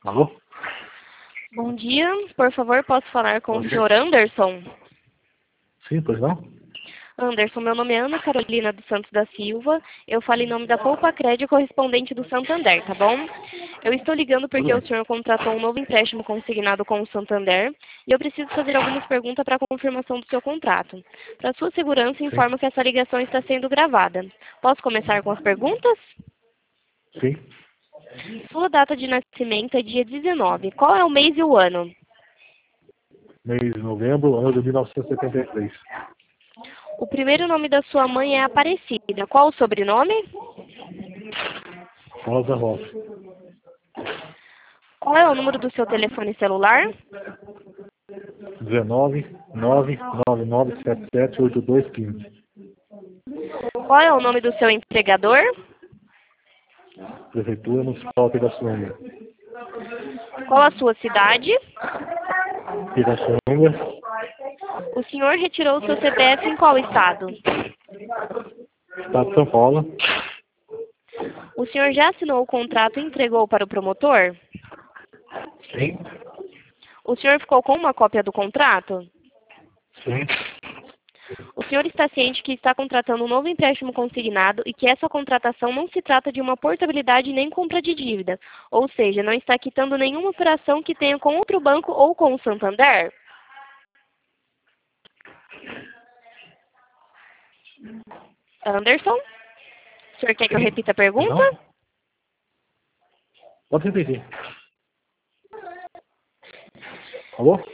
Alô? Bom dia, por favor, posso falar com Bom o dia. senhor Anderson? Sim, pois não? Anderson, meu nome é Ana Carolina dos Santos da Silva. Eu falo em nome da Poupa Crédito correspondente do Santander, tá bom? Eu estou ligando Tudo porque o bem. senhor contratou um novo empréstimo consignado com o Santander e eu preciso fazer algumas perguntas para confirmação do seu contrato. Para sua segurança, Sim, informo que essa ligação está sendo gravada. Posso começar com as perguntas? sim. Sua data de nascimento é dia 19. Qual é o mês e o ano? Mês de novembro, ano de 1973. O primeiro nome da sua mãe é Aparecida. Qual o sobrenome? Rosa Rosa. Qual é o número do seu telefone celular? 19 99977 8215. Qual é o nome do seu empregador? Prefeitura Municipal Pirassununga. Qual a sua cidade? Pirassununga, O senhor retirou o seu CPF em qual estado? Estado de São Paulo. O senhor já assinou o contrato e entregou para o promotor? Sim, O senhor ficou com uma cópia do contrato? sim. O senhor está ciente que está contratando um novo empréstimo consignado e que essa contratação não se trata de uma portabilidade nem compra de dívida, ou seja, não está quitando nenhuma operação que tenha com outro banco ou com o Santander? Anderson? O senhor quer que eu repita a Pois pergunta? não? Pode repetir. Alô?